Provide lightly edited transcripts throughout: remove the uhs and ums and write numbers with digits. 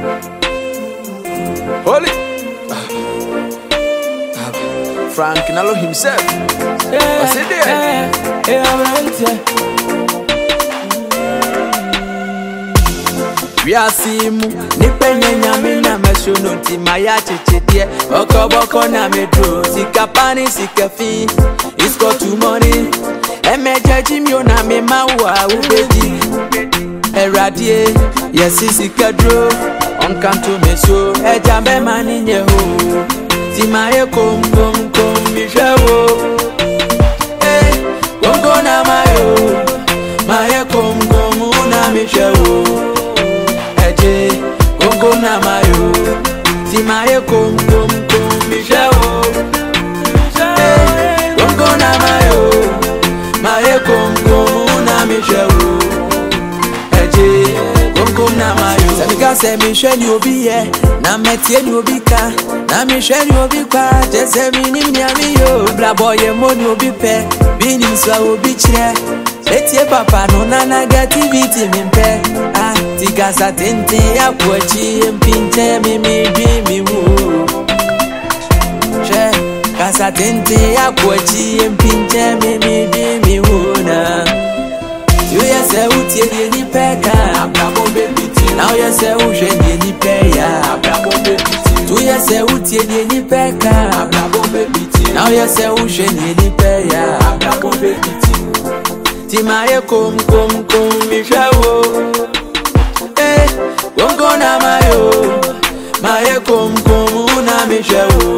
Holy Frank Nalo himself. What's it there? We are seeing Nipenya Nyamina Mashuno Timaya Chichidia Okoboko na medro Sikapani sikafi It's got too money Emeja Jimyo na memawa ubedi Eradie Yesi sikadro Onkanto meso Ejambe mani nyeho Timaye kom kom kom mishewo Kongo na mayo Maye kom kom una mishewo Kongo na mayo Timaye kom kom kom mishewo Kongo na mayo Maye kom kom una mishewo Kongo na mayo Sabika se mishe ni obi ye Na metie ni obi ka Na mishe ni obi kwa Jese minim ni amiyo Bla boye mo ni obi pe Binim swa obi chire Etie papa no na negativity mimpe Tika sa tente ya kuachi mpinte mimi dreamy woo She Kasa tente ya kuachi mpinte mimi dreamy woo na Tuye se utie ni peka Abrabo bebiti Now ye se uje ni peya Abrabo bebiti Tuye se utie ni peka Abrabo bebiti Now ye se uje ni peya Abrabo bebiti Timaye kom kom kom mishawo Kongo na mayo Maye kom kom una mishawo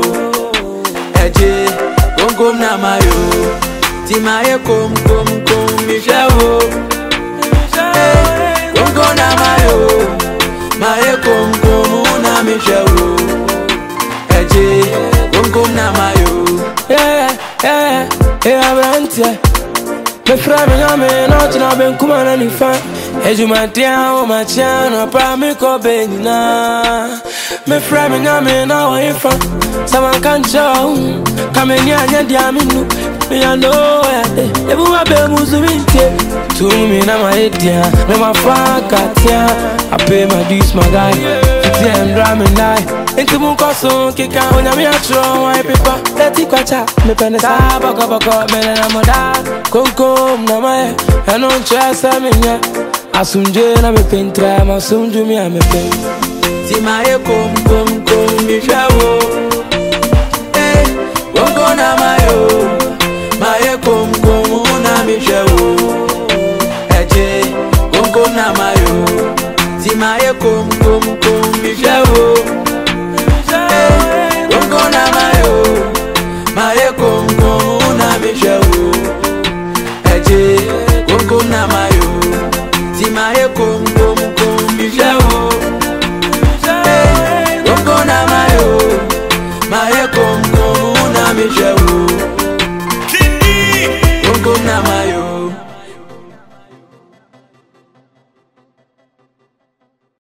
Kongo na mayo Timaye kom kom kom mishawo Kongo na mayo Maye kom kom una mishawo Kongo na mayo Abrantia Me frame nyame no tina ben kuma na ni fa Ejumatia o machiano pa mi ko benina Me frame nyame na o ifa Saman kancho Kameni anya dia minu Me ando ya ebu ma be muzubinte Tumi na ma edia Me ma fa katia I pay my dues my guy Fiti and drumming die Inti munkoso kika onyami atro wa pepa Leti kwacha me pene sa boko boko me na moda Konkom na mae eno nchesa minye Asunje na me pentra ma sunju mi a me pen Timaye kom kom kom mishawo Kongo na mayo Maye kom kom una mishawo Kongo na mayo Timaye kom